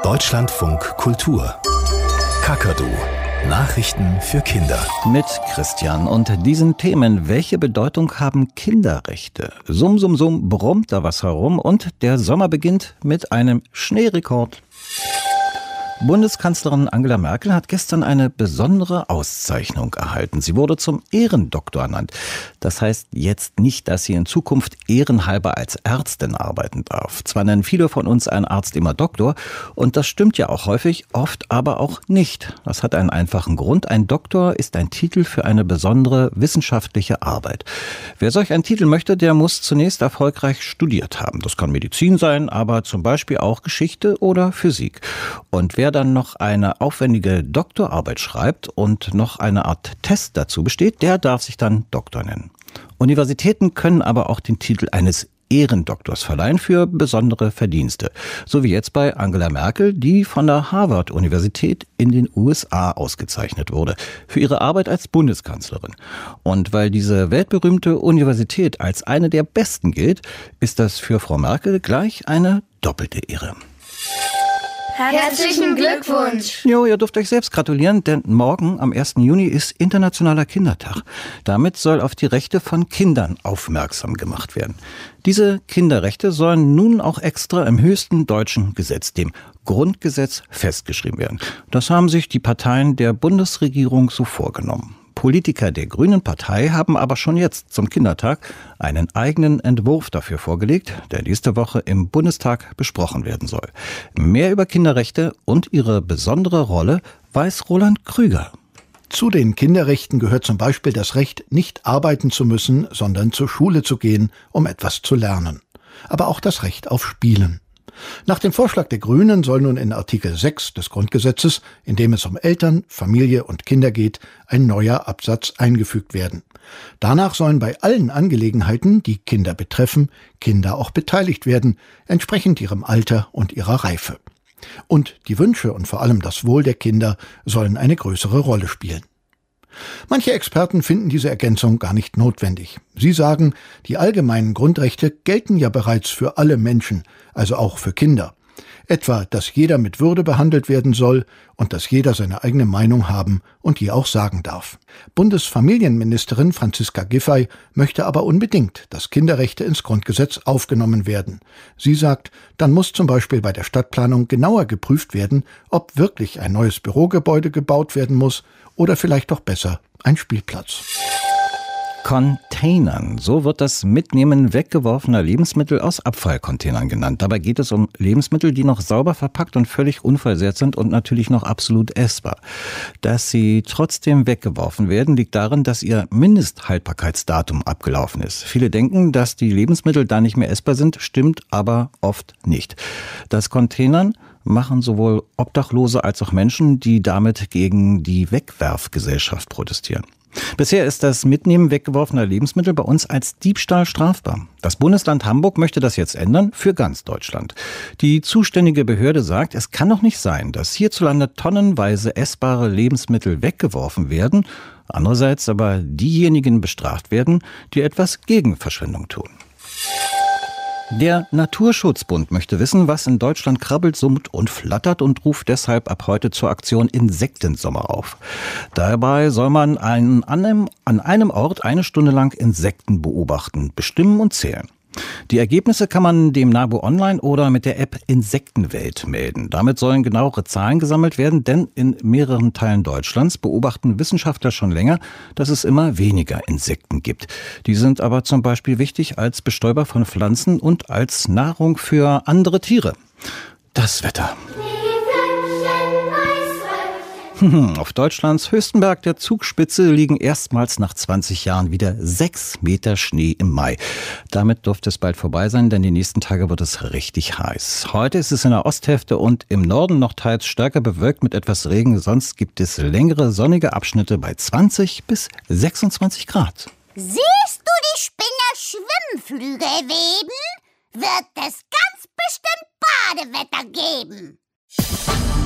Deutschlandfunk Kultur. Kakadu. Nachrichten für Kinder. Mit Christian und diesen Themen. Welche Bedeutung haben Kinderrechte? Summ, summ, summ, brummt da was herum und der Sommer beginnt mit einem Schneerekord. Bundeskanzlerin Angela Merkel hat gestern eine besondere Auszeichnung erhalten. Sie wurde zum Ehrendoktor ernannt. Das heißt jetzt nicht, dass sie in Zukunft ehrenhalber als Ärztin arbeiten darf. Zwar nennen viele von uns einen Arzt immer Doktor, und das stimmt ja auch häufig, oft aber auch nicht. Das hat einen einfachen Grund. Ein Doktor ist ein Titel für eine besondere wissenschaftliche Arbeit. Wer solch einen Titel möchte, der muss zunächst erfolgreich studiert haben. Das kann Medizin sein, aber zum Beispiel auch Geschichte oder Physik. Und wer dann noch eine aufwendige Doktorarbeit schreibt und noch eine Art Test dazu besteht, der darf sich dann Doktor nennen. Universitäten können aber auch den Titel eines Ehrendoktors verleihen für besondere Verdienste. So wie jetzt bei Angela Merkel, die von der Harvard-Universität in den USA ausgezeichnet wurde für ihre Arbeit als Bundeskanzlerin. Und weil diese weltberühmte Universität als eine der besten gilt, ist das für Frau Merkel gleich eine doppelte Ehre. Herzlichen Glückwunsch! Jo, ihr dürft euch selbst gratulieren, denn morgen, am 1. Juni, ist Internationaler Kindertag. Damit soll auf die Rechte von Kindern aufmerksam gemacht werden. Diese Kinderrechte sollen nun auch extra im höchsten deutschen Gesetz, dem Grundgesetz, festgeschrieben werden. Das haben sich die Parteien der Bundesregierung so vorgenommen. Politiker der Grünen Partei haben aber schon jetzt zum Kindertag einen eigenen Entwurf dafür vorgelegt, der nächste Woche im Bundestag besprochen werden soll. Mehr über Kinderrechte und ihre besondere Rolle weiß Roland Krüger. Zu den Kinderrechten gehört zum Beispiel das Recht, nicht arbeiten zu müssen, sondern zur Schule zu gehen, um etwas zu lernen. Aber auch das Recht auf Spielen. Nach dem Vorschlag der Grünen soll nun in Artikel 6 des Grundgesetzes, in dem es um Eltern, Familie und Kinder geht, ein neuer Absatz eingefügt werden. Danach sollen bei allen Angelegenheiten, die Kinder betreffen, Kinder auch beteiligt werden, entsprechend ihrem Alter und ihrer Reife. Und die Wünsche und vor allem das Wohl der Kinder sollen eine größere Rolle spielen. Manche Experten finden diese Ergänzung gar nicht notwendig. Sie sagen, die allgemeinen Grundrechte gelten ja bereits für alle Menschen, also auch für Kinder. Etwa, dass jeder mit Würde behandelt werden soll und dass jeder seine eigene Meinung haben und die auch sagen darf. Bundesfamilienministerin Franziska Giffey möchte aber unbedingt, dass Kinderrechte ins Grundgesetz aufgenommen werden. Sie sagt, dann muss zum Beispiel bei der Stadtplanung genauer geprüft werden, ob wirklich ein neues Bürogebäude gebaut werden muss oder vielleicht doch besser ein Spielplatz. Containern, so wird das Mitnehmen weggeworfener Lebensmittel aus Abfallcontainern genannt. Dabei geht es um Lebensmittel, die noch sauber verpackt und völlig unversehrt sind und natürlich noch absolut essbar. Dass sie trotzdem weggeworfen werden, liegt darin, dass ihr Mindesthaltbarkeitsdatum abgelaufen ist. Viele denken, dass die Lebensmittel da nicht mehr essbar sind, stimmt aber oft nicht. Das Containern machen sowohl Obdachlose als auch Menschen, die damit gegen die Wegwerfgesellschaft protestieren. Bisher ist das Mitnehmen weggeworfener Lebensmittel bei uns als Diebstahl strafbar. Das Bundesland Hamburg möchte das jetzt ändern für ganz Deutschland. Die zuständige Behörde sagt, es kann doch nicht sein, dass hierzulande tonnenweise essbare Lebensmittel weggeworfen werden, andererseits aber diejenigen bestraft werden, die etwas gegen Verschwendung tun. Der Naturschutzbund möchte wissen, was in Deutschland krabbelt, summt und flattert und ruft deshalb ab heute zur Aktion Insektensommer auf. Dabei soll man an einem Ort eine Stunde lang Insekten beobachten, bestimmen und zählen. Die Ergebnisse kann man dem NABU online oder mit der App Insektenwelt melden. Damit sollen genauere Zahlen gesammelt werden, denn in mehreren Teilen Deutschlands beobachten Wissenschaftler schon länger, dass es immer weniger Insekten gibt. Die sind aber zum Beispiel wichtig als Bestäuber von Pflanzen und als Nahrung für andere Tiere. Das Wetter. Auf Deutschlands höchsten Berg der Zugspitze liegen erstmals nach 20 Jahren wieder 6 Meter Schnee im Mai. Damit dürfte es bald vorbei sein, denn die nächsten Tage wird es richtig heiß. Heute ist es in der Osthälfte und im Norden noch teils stärker bewölkt mit etwas Regen. Sonst gibt es längere sonnige Abschnitte bei 20 bis 26 Grad. Siehst du die Spinner Schwimmflügel weben? Wird es ganz bestimmt Badewetter geben.